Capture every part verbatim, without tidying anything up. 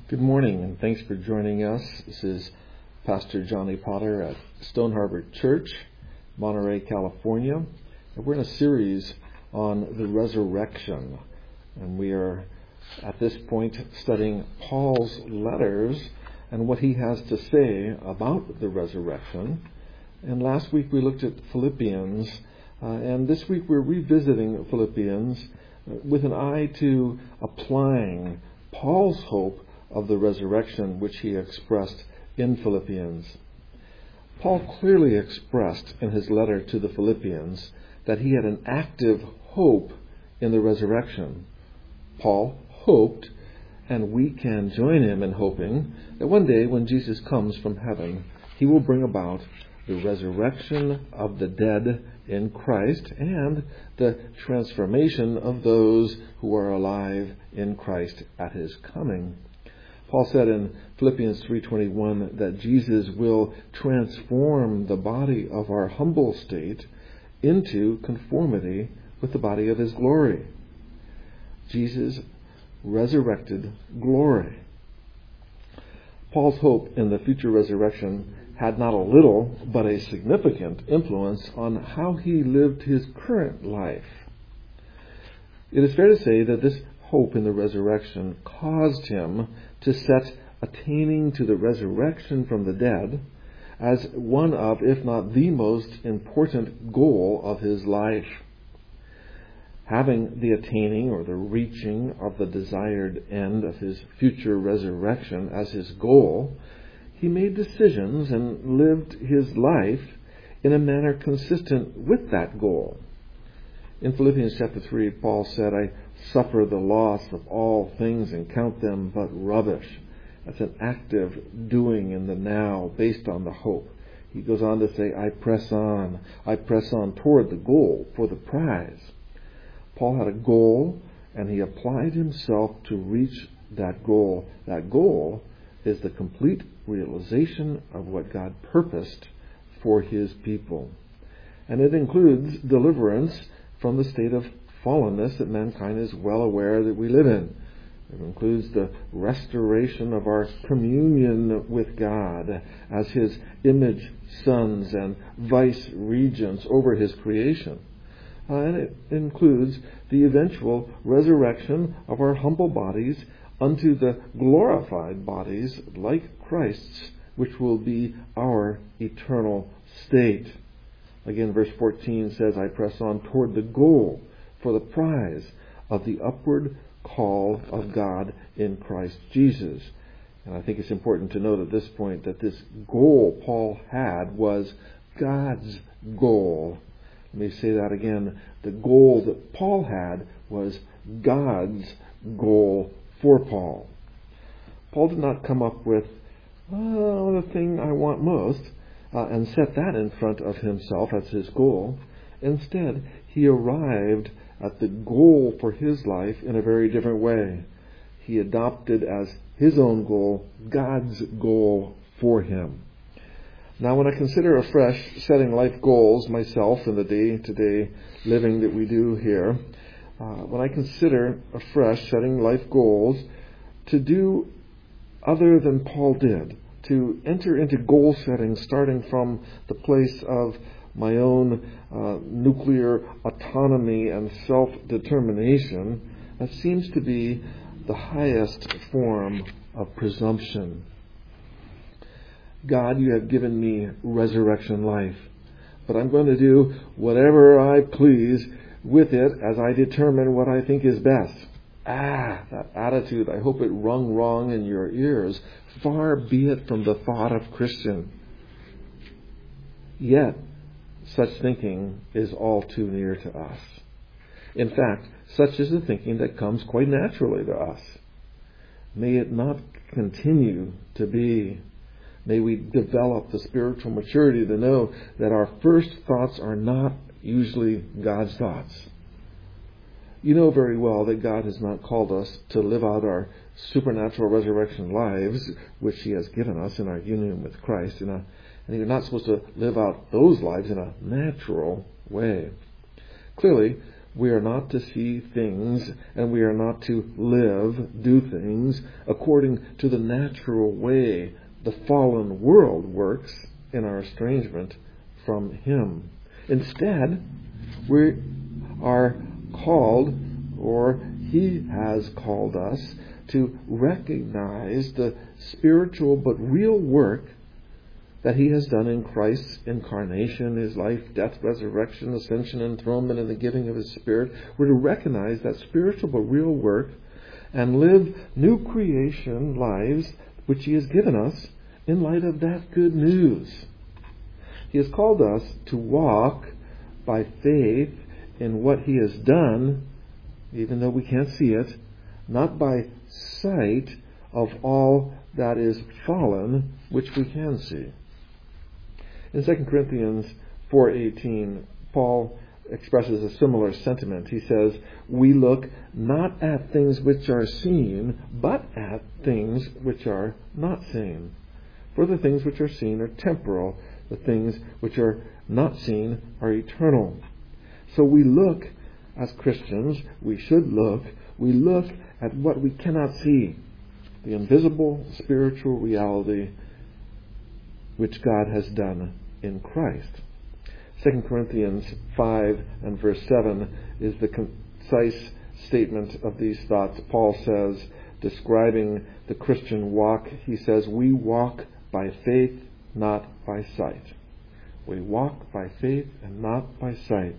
Good morning, and thanks for joining us. This is Pastor Johnny Potter at Stone Harbor Church, Monterey, California. And we're in a series on the resurrection. And we are, at this point, studying Paul's letters and what he has to say about the resurrection. And last week we looked at Philippians, uh, and this week we're revisiting Philippians with an eye to applying Paul's hope of the resurrection which he expressed in Philippians. Paul clearly expressed in his letter to the Philippians that he had an active hope in the resurrection. Paul hoped, and we can join him in hoping, that one day when Jesus comes from heaven, he will bring about the resurrection of the dead in Christ and the transformation of those who are alive in Christ at his coming. Paul said in Philippians three twenty-one that Jesus will transform the body of our humble state into conformity with the body of his glory. Jesus' resurrected glory. Paul's hope in the future resurrection had not a little, but a significant influence on how he lived his current life. It is fair to say that this hope in the resurrection caused him to set attaining to the resurrection from the dead as one of, if not the most important goal of his life. Having the attaining or the reaching of the desired end of his future resurrection as his goal, he made decisions and lived his life in a manner consistent with that goal. In Philippians chapter three, Paul said, I suffer the loss of all things and count them but rubbish. That's an active doing in the now based on the hope. He goes on to say, I press on. I press on toward the goal for the prize. Paul had a goal, and he applied himself to reach that goal. That goal is the complete realization of what God purposed for his people. And it includes deliverance from the state of fallenness that mankind is well aware that we live in. It includes the restoration of our communion with God as his image sons and vice regents over his creation. Uh, and it includes the eventual resurrection of our humble bodies unto the glorified bodies like Christ's, which will be our eternal state. Again, verse fourteen says, I press on toward the goal for the prize of the upward call of God in Christ Jesus. And I think it's important to note at this point that this goal Paul had was God's goal. Let me say that again. The goal that Paul had was God's goal for Paul. Paul did not come up with, oh, the thing I want most, uh, and set that in front of himself as his goal. Instead, he arrived at the goal for his life in a very different way. He adopted as his own goal God's goal for him. Now, when I consider afresh setting life goals myself in the day-to-day living that we do here, uh, when I consider afresh setting life goals to do other than Paul did, to enter into goal setting starting from the place of my own uh, nuclear autonomy and self-determination, that seems to be the highest form of presumption. God, you have given me resurrection life, but I'm going to do whatever I please with it as I determine what I think is best. Ah, that attitude, I hope it rung wrong in your ears. Far be it from the thought of Christian. Yet, such thinking is all too near to us. In fact, such is the thinking that comes quite naturally to us. May it not continue to be. May we develop the spiritual maturity to know that our first thoughts are not usually God's thoughts. You know very well that God has not called us to live out our supernatural resurrection lives, which he has given us in our union with Christ, in a And you're not supposed to live out those lives in a natural way. Clearly, We are not to see things, and we are not to live, do things according to the natural way the fallen world works in our estrangement from Him. Instead, we are called, or He has called us, to recognize the spiritual but real work that He has done in Christ's incarnation, His life, death, resurrection, ascension, enthronement, and the giving of His Spirit. We're to recognize that spiritual but real work and live new creation lives which He has given us in light of that good news. He has called us to walk by faith in what He has done, even though we can't see it, not by sight of all that is fallen, which we can see. In Second Corinthians four eighteen, Paul expresses a similar sentiment. He says, "We look not at things which are seen, but at things which are not seen. For the things which are seen are temporal, the things which are not seen are eternal." So we look, as Christians, we should look, we look at what we cannot see, the invisible spiritual reality which God has done in Christ. Second Corinthians five and verse seven is the concise statement of these thoughts. Paul says, describing the Christian walk, he says, "We walk by faith, not by sight." We walk by faith and not by sight.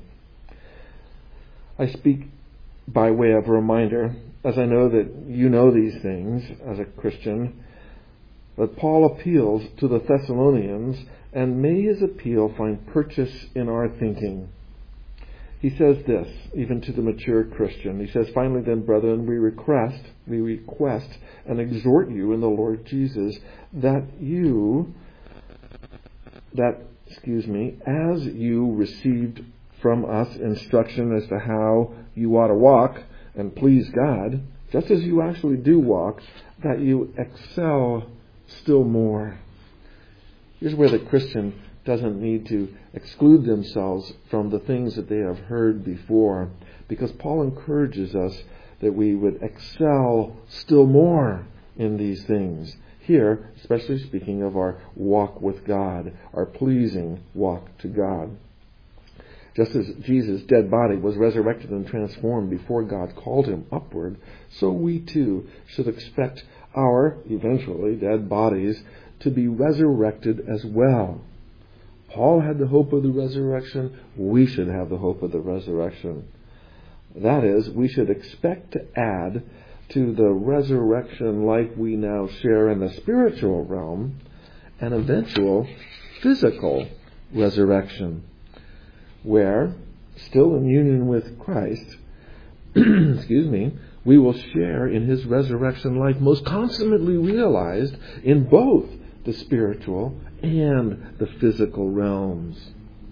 I speak by way of a reminder, as I know that you know these things as a Christian, but Paul appeals to the Thessalonians, and may his appeal find purchase in our thinking. He says this, even to the mature Christian. He says, "Finally then, brethren, we request, we request and exhort you in the Lord Jesus that you, that, excuse me, as you received from us instruction as to how you ought to walk and please God, just as you actually do walk, that you excel still more." Here's where the Christian doesn't need to exclude themselves from the things that they have heard before, because Paul encourages us that we would excel still more in these things. Here, especially speaking of our walk with God, our pleasing walk to God. Just as Jesus' dead body was resurrected and transformed before God called him upward, so we too should expect our, eventually, dead bodies to be resurrected as well. Paul had the hope of the resurrection. We should have the hope of the resurrection. That is, we should expect to add to the resurrection life we now share in the spiritual realm an eventual physical resurrection, where, still in union with Christ, excuse me, we will share in His resurrection life, most consummately realized in both the spiritual and the physical realms.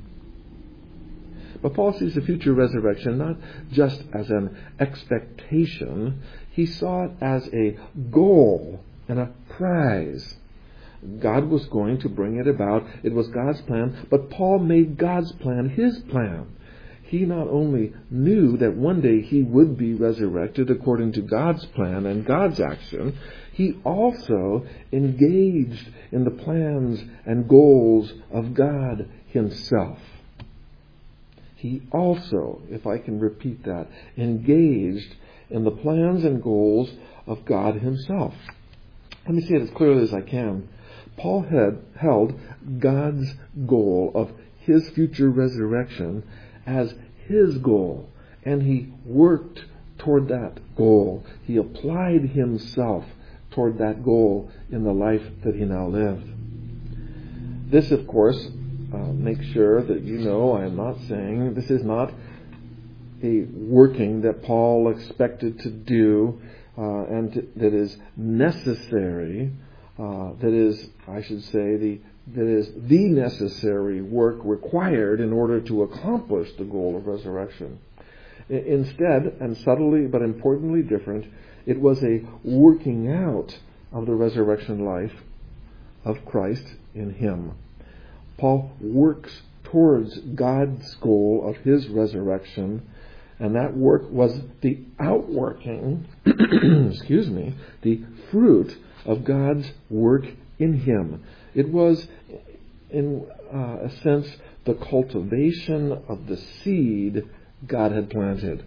But Paul sees the future resurrection not just as an expectation, he saw it as a goal and a prize. God was going to bring it about. It was God's plan, but Paul made God's plan his plan. He not only knew that one day he would be resurrected according to God's plan and God's action, he also engaged in the plans and goals of God Himself. He also, if I can repeat that, engaged in the plans and goals of God Himself. Let me say it as clearly as I can. Paul had held God's goal of His future resurrection as his goal, and he worked toward that goal. He applied himself toward that goal in the life that he now lived. This, of course, uh, makes sure that you know I am not saying this is not a working that Paul expected to do uh, and to, that is necessary, uh, that is, I should say, the that is the necessary work required in order to accomplish the goal of resurrection. Instead, and subtly but importantly different, it was a working out of the resurrection life of Christ in him. Paul works towards God's goal of his resurrection And that work was the outworking, excuse me, the fruit of God's work in him. It was, in uh, a sense, the cultivation of the seed God had planted.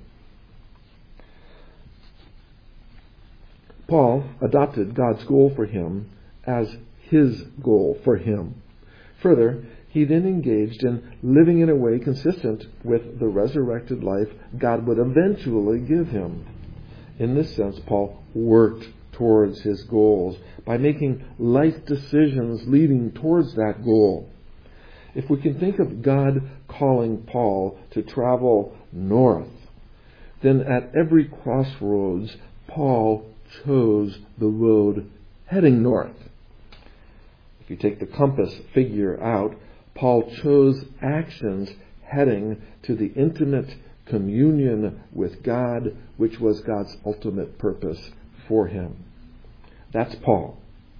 Paul adopted God's goal for him as his goal for him. Further, he then engaged in living in a way consistent with the resurrected life God would eventually give him. In this sense, Paul worked towards his goals by making life decisions leading towards that goal. If we can think of God calling Paul to travel north, then at every crossroads, Paul chose the road heading north. If you take the compass figure out, Paul chose actions heading to the intimate communion with God, which was God's ultimate purpose for him. That's Paul.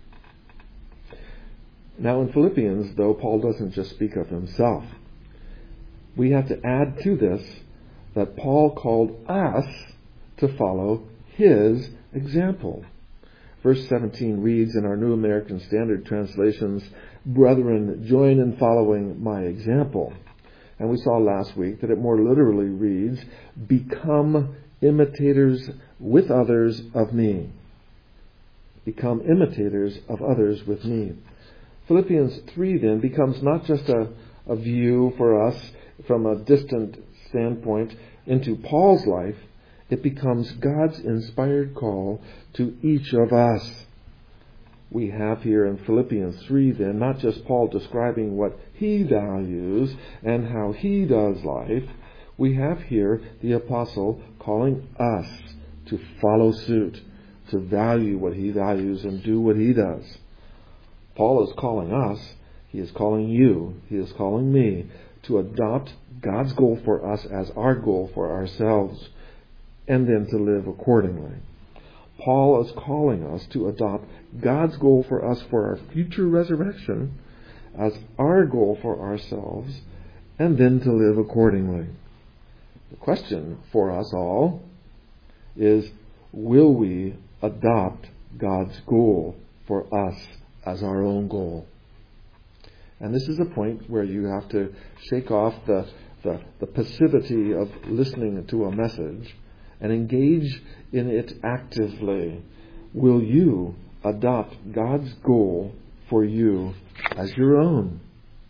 Now in Philippians, though, Paul doesn't just speak of himself. We have to add to this that Paul called us to follow his example. Verse seventeen reads in our New American Standard translations, "Brethren, join in following my example." And we saw last week that it more literally reads, "Become imitators with others of me." Become imitators of others with me. Philippians three then becomes not just a, a view for us from a distant standpoint into Paul's life. It becomes God's inspired call to each of us. We have here in Philippians three then not just Paul describing what he values and how he does life. We have here the apostle calling us to follow suit, to value what he values and do what he does. Paul is calling us, he is calling you, he is calling me to adopt God's goal for us as our goal for ourselves, and then to live accordingly. Paul is calling us to adopt God's goal for us for our future resurrection as our goal for ourselves, and then to live accordingly. The question for us all is, will we adopt God's goal for us as our own goal? And this is a point where you have to shake off the, the, the passivity of listening to a message and engage in it actively. Will you adopt God's goal for you as your own?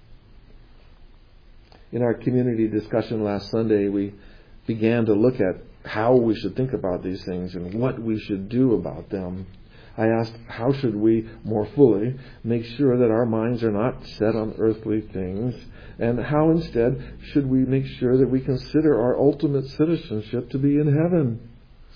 In our community discussion last Sunday, we began to look at how we should think about these things and what we should do about them. I asked, how should we more fully make sure that our minds are not set on earthly things? And how instead should we make sure that we consider our ultimate citizenship to be in heaven?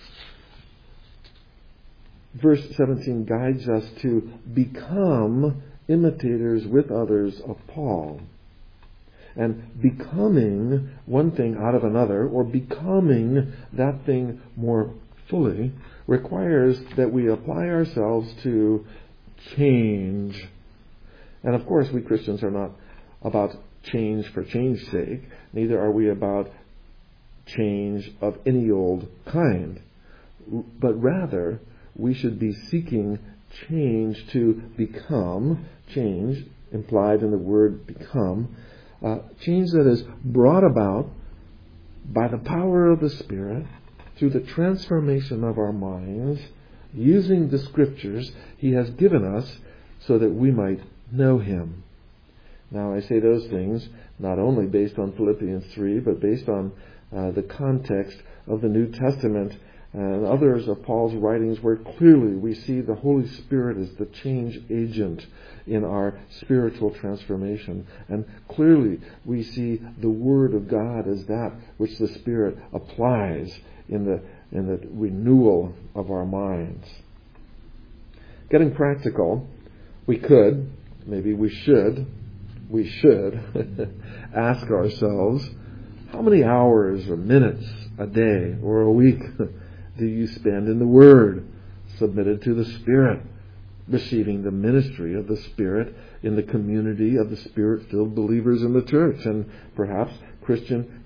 Verse seventeen guides us to become imitators with others of Paul. And becoming one thing out of another, or becoming that thing more fully, requires that we apply ourselves to change. And of course, we Christians are not about change for change's sake. Neither are we about change of any old kind. But rather, we should be seeking change to become, change implied in the word become, uh, change that is brought about by the power of the Spirit through the transformation of our minds, using the Scriptures He has given us so that we might know Him. Now, I say those things not only based on Philippians three, but based on uh, the context of the New Testament and others of Paul's writings, where clearly we see the Holy Spirit as the change agent in our spiritual transformation. And clearly we see the Word of God as that which the Spirit applies in the, in the renewal of our minds. Getting practical, we could, maybe we should, we should ask ourselves, how many hours or minutes a day or a week do you spend in the Word, submitted to the Spirit, receiving the ministry of the Spirit in the community of the Spirit-filled believers in the church, and perhaps Christian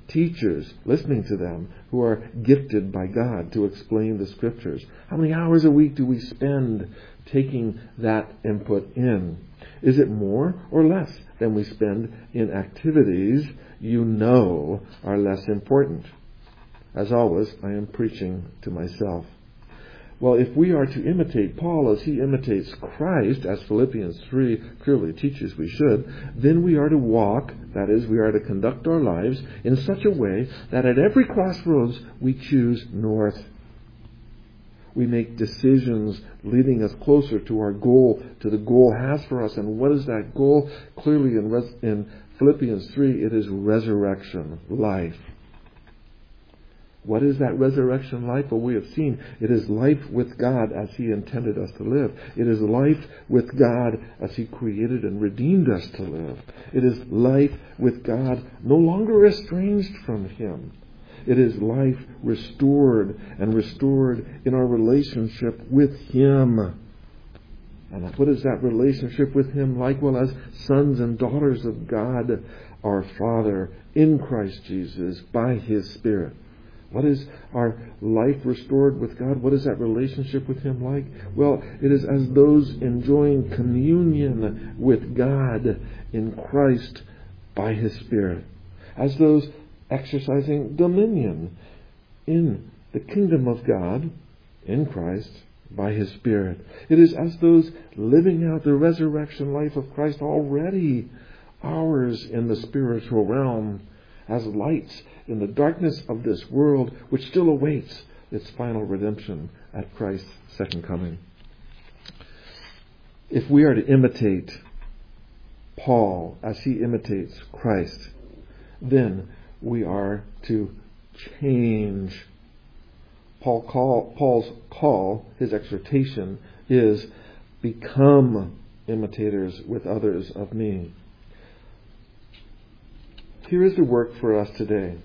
teachers, listening to them, who are gifted by God to explain the Scriptures? How many hours a week do we spend taking that input in? Is it more or less than we spend in activities you know are less important? As always, I am preaching to myself. Well, if we are to imitate Paul as he imitates Christ, as Philippians three clearly teaches we should, then we are to walk, that is, we are to conduct our lives in such a way that at every crossroads we choose north. We make decisions leading us closer to our goal, to the goal has for us. And what is that goal? Clearly in, Res- in Philippians three, it is resurrection, life. What is that resurrection life? Well, we have seen it is life with God as He intended us to live. It is life with God as He created and redeemed us to live. It is life with God no longer estranged from Him. It is life restored and restored in our relationship with Him. And what is that relationship with Him like? Well, as sons and daughters of God, our Father, in Christ Jesus, by His Spirit. What is our life restored with God? What is that relationship with Him like? Well, it is as those enjoying communion with God in Christ by His Spirit. As those exercising dominion in the kingdom of God in Christ by His Spirit. It is as those living out the resurrection life of Christ already ours in the spiritual realm, as lights in the darkness of this world, which still awaits its final redemption at Christ's second coming. If we are to imitate Paul as he imitates Christ, then we are to change. Paul call, Paul's call, his exhortation, is become imitators with others of me. Here is the work for us today.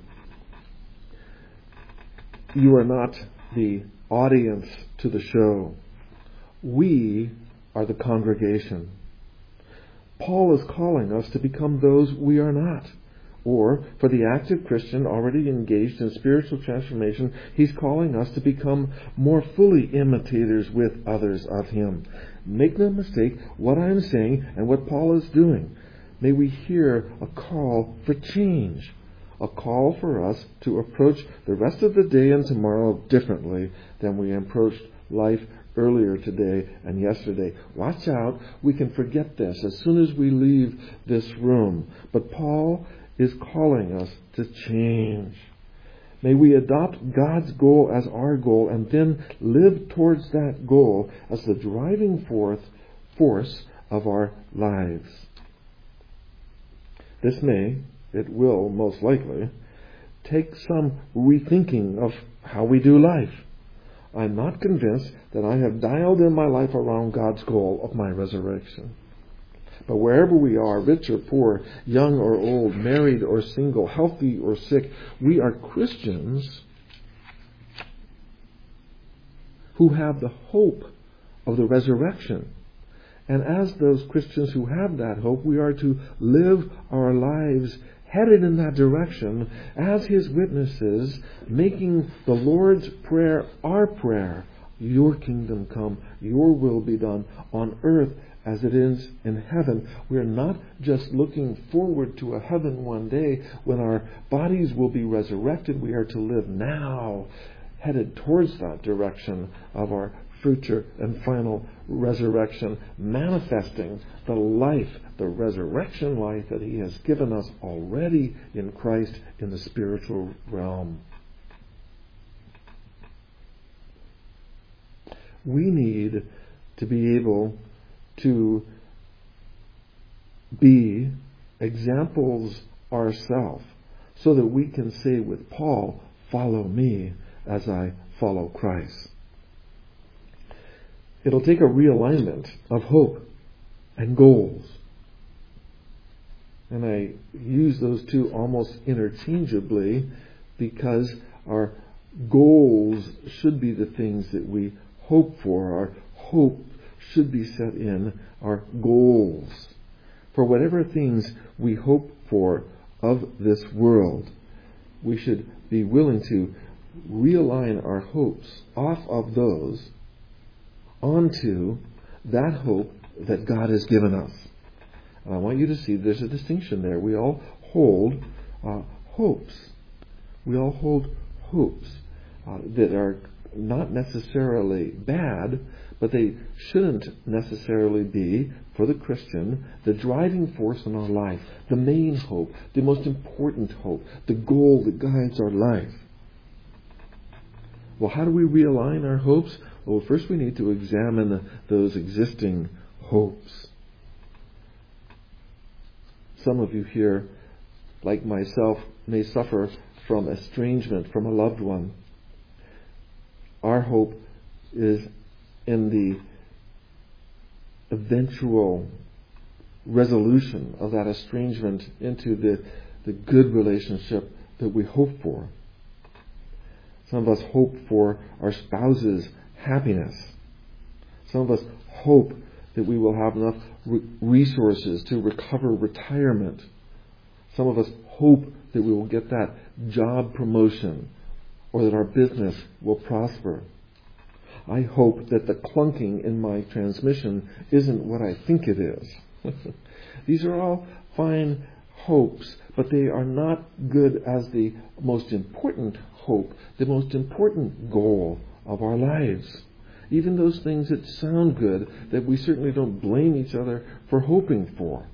You are not the audience to the show. We are the congregation. Paul is calling us to become those we are not. Or, for the active Christian already engaged in spiritual transformation, he's calling us to become more fully imitators with others of him. Make no mistake what I'm saying and what Paul is doing. May we hear a call for change, a call for us to approach the rest of the day and tomorrow differently than we approached life earlier today and yesterday. Watch out, we can forget this as soon as we leave this room. But Paul is calling us to change. May we adopt God's goal as our goal and then live towards that goal as the driving forth force of our lives. This may, it will most likely, take some rethinking of how we do life. I'm not convinced that I have dialed in my life around God's goal of my resurrection. But wherever we are, rich or poor, young or old, married or single, healthy or sick, we are Christians who have the hope of the resurrection. And as those Christians who have that hope, we are to live our lives headed in that direction as His witnesses, making the Lord's Prayer our prayer. Your kingdom come, your will be done on earth as it is in heaven. We are not just looking forward to a heaven one day when our bodies will be resurrected. We are to live now, headed towards that direction of our future and final resurrection, manifesting the life, the resurrection life that He has given us already in Christ in the spiritual realm. We need to be able to be examples ourselves so that we can say with Paul, follow me as I follow Christ. It'll take a realignment of hope and goals. And I use those two almost interchangeably because our goals should be the things that we hope for. Our hope should be set in our goals. For whatever things we hope for of this world, we should be willing to realign our hopes off of those onto that hope that God has given us. And I want you to see there's a distinction there. We all hold uh, hopes. We all hold hopes uh, that are not necessarily bad, but they shouldn't necessarily be, for the Christian, the driving force in our life, the main hope, the most important hope, the goal that guides our life. Well, how do we realign our hopes? Well, first we need to examine those existing hopes. Some of you here, like myself, may suffer from estrangement from a loved one. Our hope is in the eventual resolution of that estrangement into the, the good relationship that we hope for. Some of us hope for our spouse's happiness. Some of us hope that we will have enough re- resources to recover retirement. Some of us hope that we will get that job promotion or that our business will prosper. I hope that the clunking in my transmission isn't what I think it is. These are all fine hopes, but they are not good as the most important hope, the most important goal of our lives. Even those things that sound good, that we certainly don't blame each other for hoping for.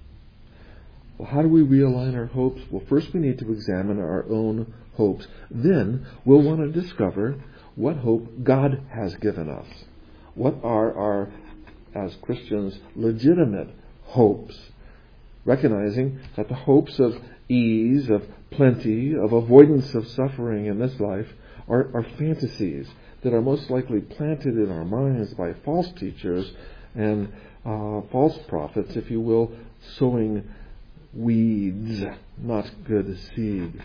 Well, how do we realign our hopes? Well, first we need to examine our own hopes. Then we'll want to discover what hope God has given us. What are our, as Christians, legitimate hopes? Recognizing that the hopes of ease, of plenty, of avoidance of suffering in this life are, are fantasies that are most likely planted in our minds by false teachers and uh, false prophets, if you will, sowing weeds, not good seed.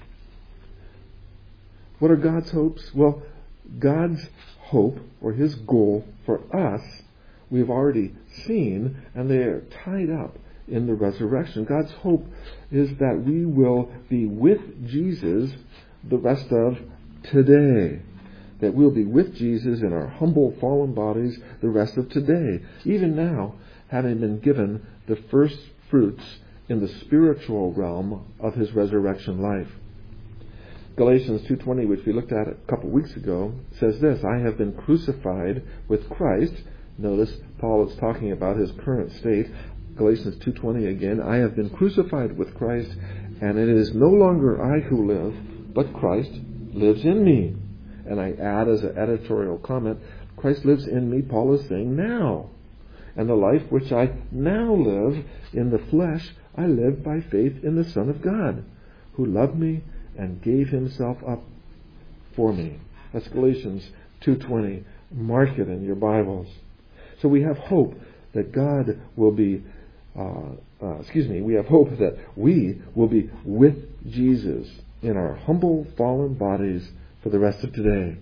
What are God's hopes? Well, God's hope, or His goal for us, we've already seen, and they are tied up in the resurrection. God's hope is that we will be with Jesus the rest of today. That we'll be with Jesus in our humble, fallen bodies the rest of today. Even now, having been given the first fruits in the spiritual realm of His resurrection life. Galatians two twenty, which we looked at a couple of weeks ago, says this: I have been crucified with Christ. Notice Paul is talking about his current state. Galatians two twenty again, I have been crucified with Christ, and it is no longer I who live, but Christ lives in me. And I add as an editorial comment, Christ lives in me, Paul is saying, now. And the life which I now live in the flesh, I live by faith in the Son of God, who loved me and gave Himself up for me. That's Galatians two twenty. Mark it in your Bibles. So we have hope that God will be, uh, uh, excuse me, we have hope that we will be with Jesus in our humble, fallen bodies for the rest of today.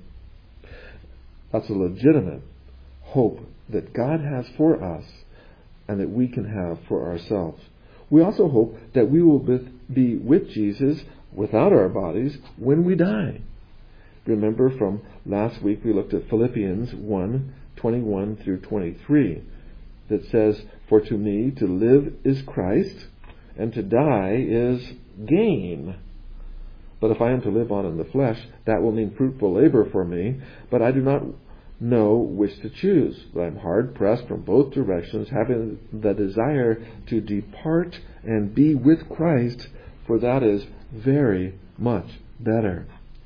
That's a legitimate hope that God has for us and that we can have for ourselves. We also hope that we will be with Jesus without our bodies when we die. Remember from last week we looked at Philippians one, twenty-one through twenty-three that says, for to me to live is Christ and to die is gain. But if I am to live on in the flesh, that will mean fruitful labor for me, but I do not know which to choose. But I am hard pressed from both directions, having the desire to depart and be with Christ, for that is very much better.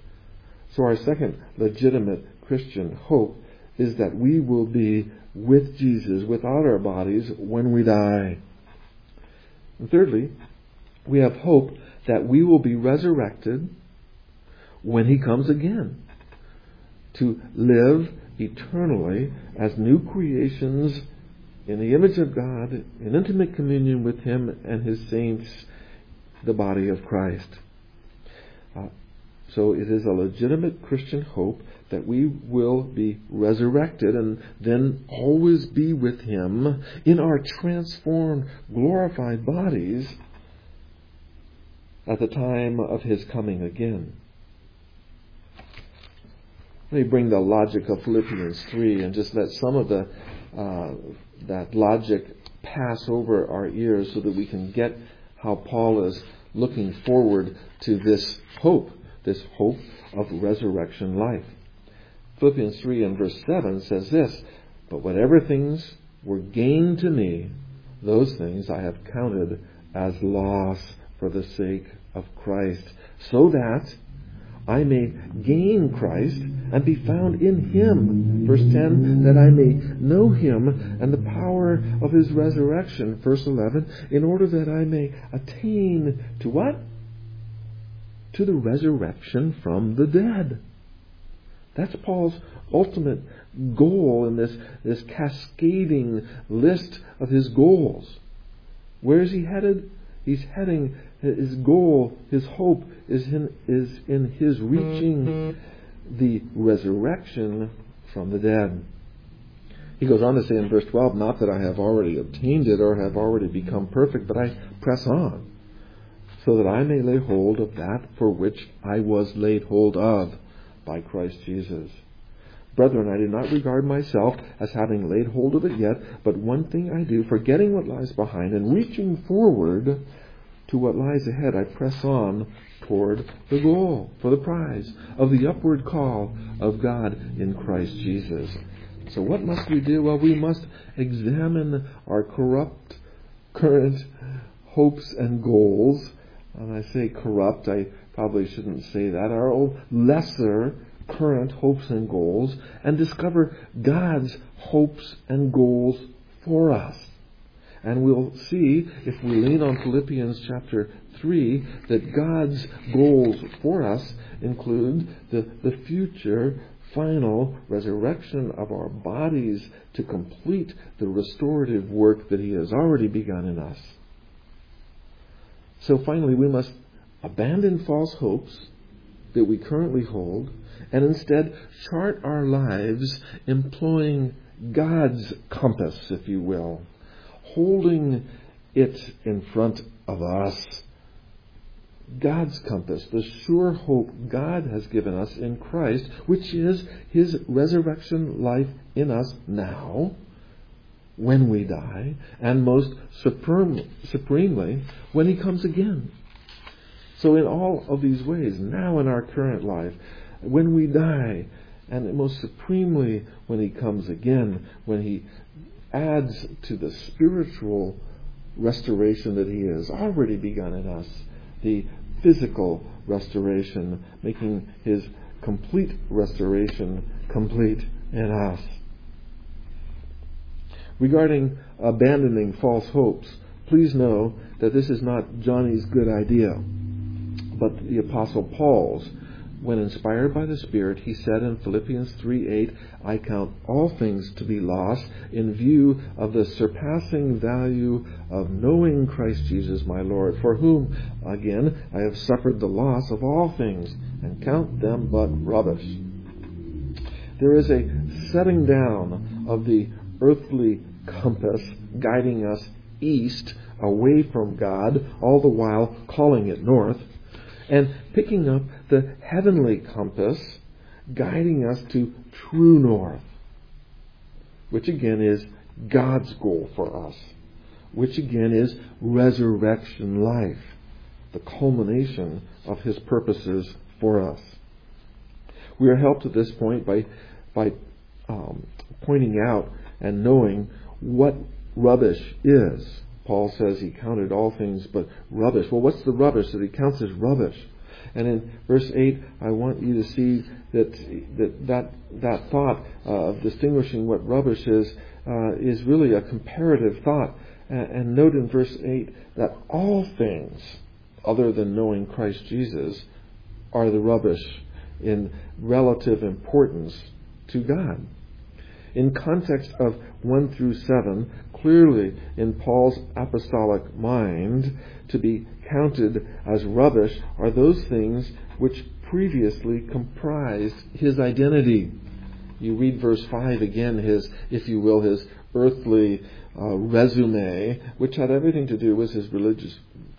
So our second legitimate Christian hope is that we will be with Jesus without our bodies when we die. And thirdly, we have hope that we will be resurrected when He comes again, to live eternally as new creations in the image of God, in intimate communion with Him and His saints, the body of Christ. Uh, so it is a legitimate Christian hope that we will be resurrected and then always be with Him in our transformed, glorified bodies at the time of his coming again. Let me bring the logic of Philippians three and just let some of the uh, that logic pass over our ears so that we can get how Paul is looking forward to this hope, this hope of resurrection life. Philippians three and verse seven says this, "But whatever things were gained to me, those things I have counted as loss for the sake of Christ, so that I may gain Christ and be found in Him." Verse ten, "that I may know Him and the power of His resurrection." Verse eleven, "in order that I may attain to what? To the resurrection from the dead." That's Paul's ultimate goal in this, this cascading list of his goals. Where is he headed? He's heading, his goal, his hope is in, is in his reaching the resurrection from the dead. He goes on to say in verse twelve, "Not that I have already obtained it or have already become perfect, but I press on, so that I may lay hold of that for which I was laid hold of by Christ Jesus. Brethren, I do not regard myself as having laid hold of it yet, but one thing I do, forgetting what lies behind and reaching forward to what lies ahead, I press on toward the goal, for the prize of the upward call of God in Christ Jesus." So what must we do? Well, we must examine our corrupt current hopes and goals. And I say corrupt, I probably shouldn't say that. Our old lesser current hopes and goals, and discover God's hopes and goals for us. And we'll see, if we lean on Philippians chapter three, that God's goals for us include the, the future final resurrection of our bodies to complete the restorative work that He has already begun in us. So finally, we must abandon false hopes that we currently hold and instead chart our lives employing God's compass, if you will, holding it in front of us. God's compass, the sure hope God has given us in Christ, which is His resurrection life in us now, when we die, and most supreme, supremely, when He comes again. So in all of these ways, now in our current life, when we die, and most supremely when He comes again, when He adds to the spiritual restoration that He has already begun in us, the physical restoration, making His complete restoration complete in us. Regarding abandoning false hopes, please know that this is not Johnny's good idea, but the Apostle Paul's. When inspired by the Spirit, he said in Philippians three eight, "I count all things to be lost in view of the surpassing value of knowing Christ Jesus my Lord, for whom, again, I have suffered the loss of all things, and count them but rubbish." There is a setting down of the earthly compass guiding us east, away from God, all the while calling it north, and picking up the heavenly compass, guiding us to true north, which again is God's goal for us, which again is resurrection life, the culmination of His purposes for us. We are helped at this point by, by um, pointing out and knowing what rubbish is. Paul says he counted all things but rubbish. Well, what's the rubbish that he counts as rubbish? And in verse eight, I want you to see that that that, that thought uh, of distinguishing what rubbish is uh, is really a comparative thought. And, and note in verse eight that all things other than knowing Christ Jesus are the rubbish in relative importance to God. In context of one through seven, clearly in Paul's apostolic mind, to be counted as rubbish are those things which previously comprised his identity. You read verse five again, his, if you will, his earthly uh, resume, which had everything to do with his religious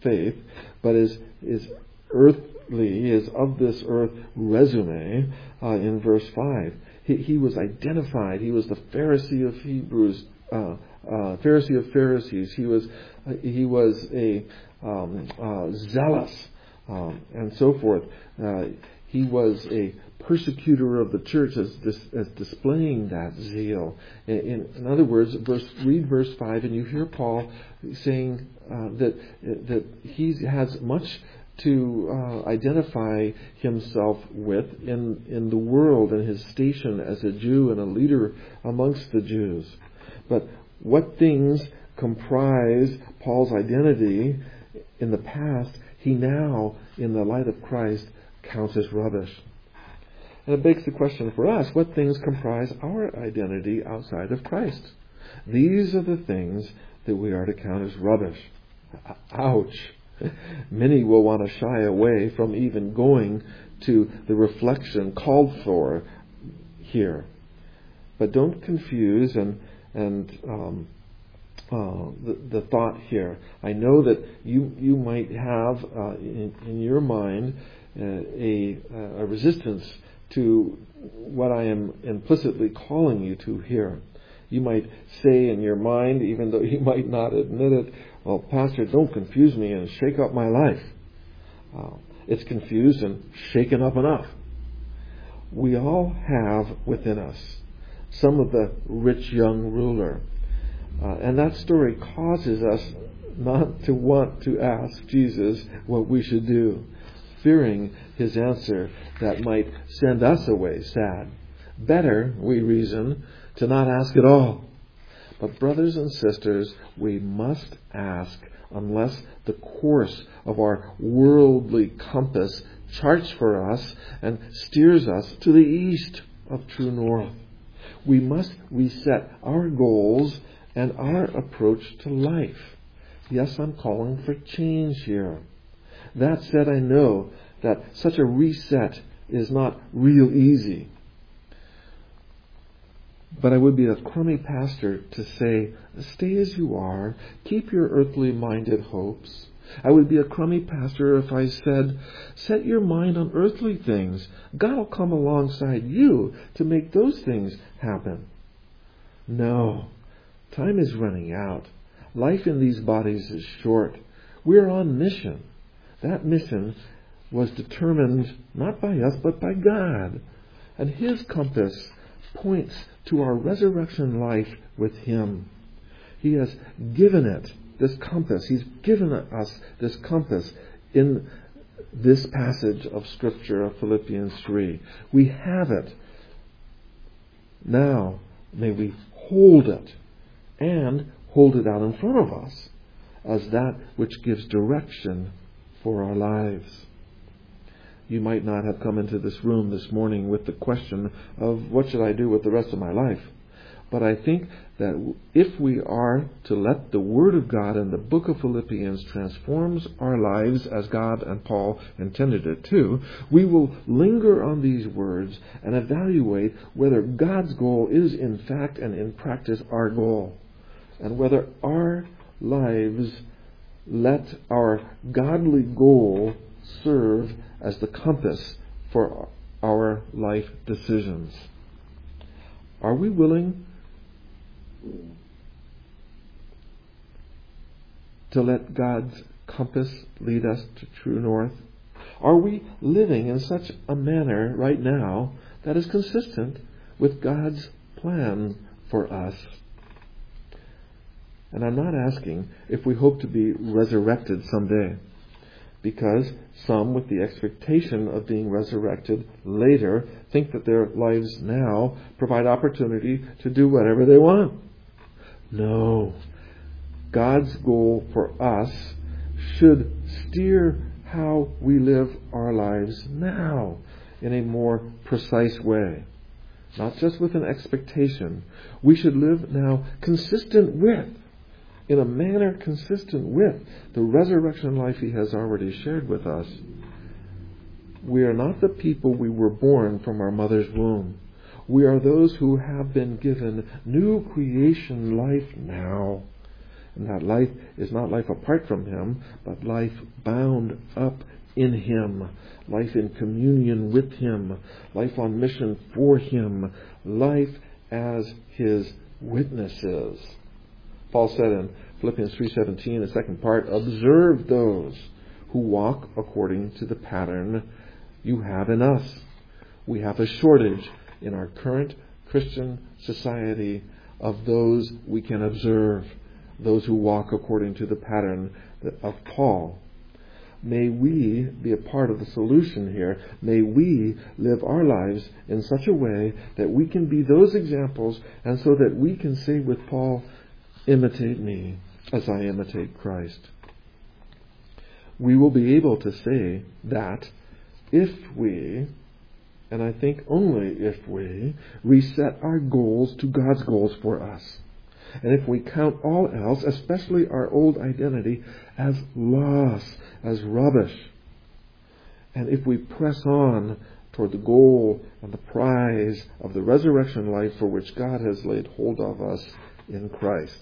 faith, but is is earthly, is of this earth resume uh, in verse five. He, he was identified. He was the Pharisee of Hebrews, uh, uh, Pharisee of Pharisees. He was uh, he was a um, uh, zealous um, and so forth. Uh, he was a persecutor of the church, as dis, as displaying that zeal. In, in, in other words, verse, read verse five, and you hear Paul saying uh, that that he has much to uh, identify himself with in in the world and his station as a Jew and a leader amongst the Jews. But what things comprise Paul's identity in the past, he now, in the light of Christ, counts as rubbish. And it begs the question for us, what things comprise our identity outside of Christ? These are the things that we are to count as rubbish. Ouch! Many will want to shy away from even going to the reflection called for here. But don't confuse and and um, uh, the, the thought here. I know that you you might have uh, in, in your mind uh, a, a resistance to what I am implicitly calling you to here. You might say in your mind, even though you might not admit it, well, Pastor, don't confuse me and shake up my life. Uh, it's confused and shaken up enough. We all have within us some of the rich young ruler. Uh, and that story causes us not to want to ask Jesus what we should do, fearing his answer that might send us away sad. Better, we reason, to not ask at all. But brothers and sisters, we must ask unless the course of our worldly compass charts for us and steers us to the east of true north. We must reset our goals and our approach to life. Yes, I'm calling for change here. That said, I know that such a reset is not real easy. But I would be a crummy pastor to say, stay as you are, keep your earthly minded hopes. I would be a crummy pastor if I said, set your mind on earthly things. God will come alongside you to make those things happen. No, time is running out. Life in these bodies is short. We're on mission. That mission was determined not by us, but by God. And his compass points to our resurrection life with him. He has given it, this compass. He's given us this compass in this passage of Scripture of Philippians three. We have it. Now, may we hold it and hold it out in front of us as that which gives direction for our lives. You might not have come into this room this morning with the question of what should I do with the rest of my life. But I think that if we are to let the Word of God in the book of Philippians transforms our lives as God and Paul intended it to, we will linger on these words and evaluate whether God's goal is in fact and in practice our goal, and whether our lives let our godly goal serve as the compass for our life decisions. Are we willing to let God's compass lead us to true north? Are we living in such a manner right now that is consistent with God's plan for us? And I'm not asking if we hope to be resurrected someday, because some, with the expectation of being resurrected later, think that their lives now provide opportunity to do whatever they want. No. God's goal for us should steer how we live our lives now in a more precise way. Not just with an expectation. We should live now consistent with, in a manner consistent with, the resurrection life He has already shared with us. We are not the people we were born from our mother's womb. We are those who have been given new creation life now. And that life is not life apart from Him, but life bound up in Him, life in communion with Him, life on mission for Him, life as His witnesses. Paul said in Philippians three seventeen, the second part, observe those who walk according to the pattern you have in us. We have a shortage in our current Christian society of those we can observe, those who walk according to the pattern of Paul. May we be a part of the solution here. May we live our lives in such a way that we can be those examples, and so that we can say with Paul, imitate me as I imitate Christ. We will be able to say that if we, and I think only if we, reset our goals to God's goals for us. And if we count all else, especially our old identity, as loss, as rubbish. And if we press on toward the goal and the prize of the resurrection life for which God has laid hold of us in Christ.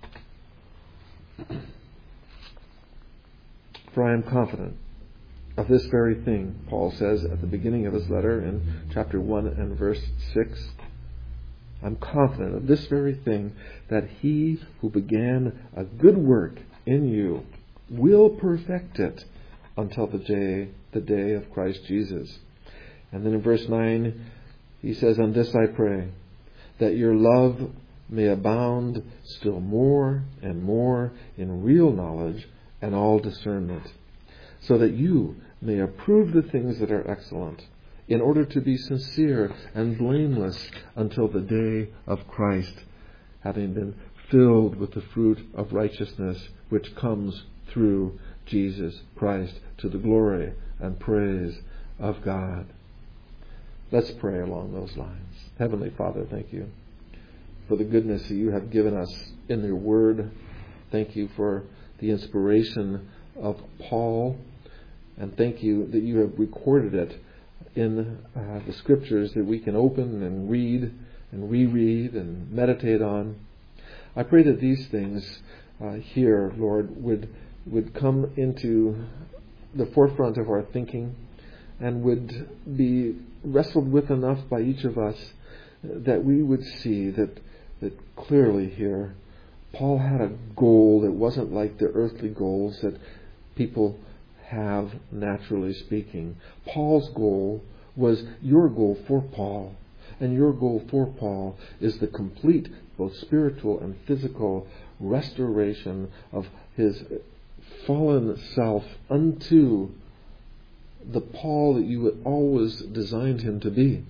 For I am confident of this very thing, Paul says at the beginning of his letter in chapter one and verse six. I'm confident of this very thing, that He who began a good work in you will perfect it until the day, the day of Christ Jesus. And then in verse nine, he says, on this I pray, that your love may abound still more and more in real knowledge and all discernment, so that you may approve the things that are excellent, in order to be sincere and blameless until the day of Christ, having been filled with the fruit of righteousness which comes through Jesus Christ, to the glory and praise of God. Let's pray along those lines. Heavenly Father, thank you for the goodness that you have given us in your word. Thank you for the inspiration of Paul, and thank you that you have recorded it in uh, the scriptures that we can open and read and reread and meditate on. I pray that these things uh, here, Lord, would would come into the forefront of our thinking and would be wrestled with enough by each of us that we would see that that clearly here Paul had a goal that wasn't like the earthly goals that people have, naturally speaking. Paul's goal was your goal for Paul. And your goal for Paul is the complete, both spiritual and physical, restoration of his fallen self unto the Paul that you had always designed him to be.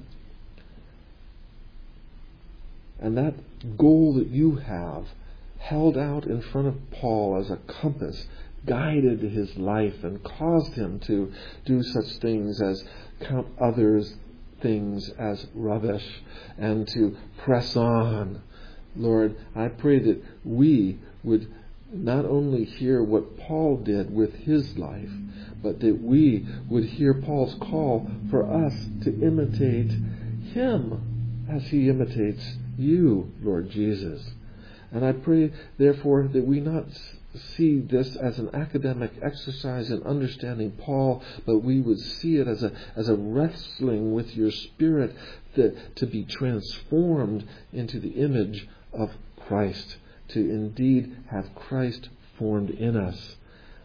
And that goal that you have held out in front of Paul as a compass guided his life and caused him to do such things as count others' things as rubbish and to press on. Lord, I pray that we would not only hear what Paul did with his life, but that we would hear Paul's call for us to imitate him as he imitates you, Lord Jesus. And I pray, therefore, that we not see this as an academic exercise in understanding Paul, but we would see it as a as a wrestling with your Spirit that, to be transformed into the image of Christ, to indeed have Christ formed in us.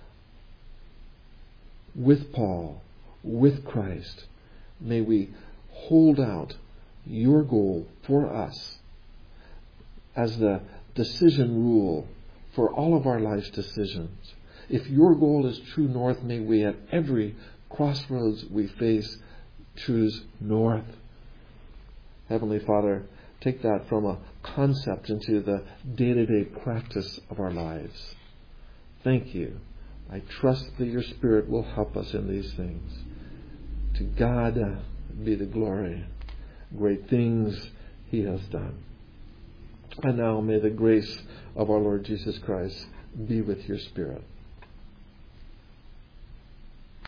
With Paul, with Christ, may we hold out your goal for us as the decision rule for all of our life's decisions. If your goal is true north, may we at every crossroads we face choose north. Heavenly Father, take that from a concept into the day-to-day practice of our lives. Thank you. I trust that your Spirit will help us in these things. To God be the glory. Great things He has done. And now may the grace of our Lord Jesus Christ be with your spirit.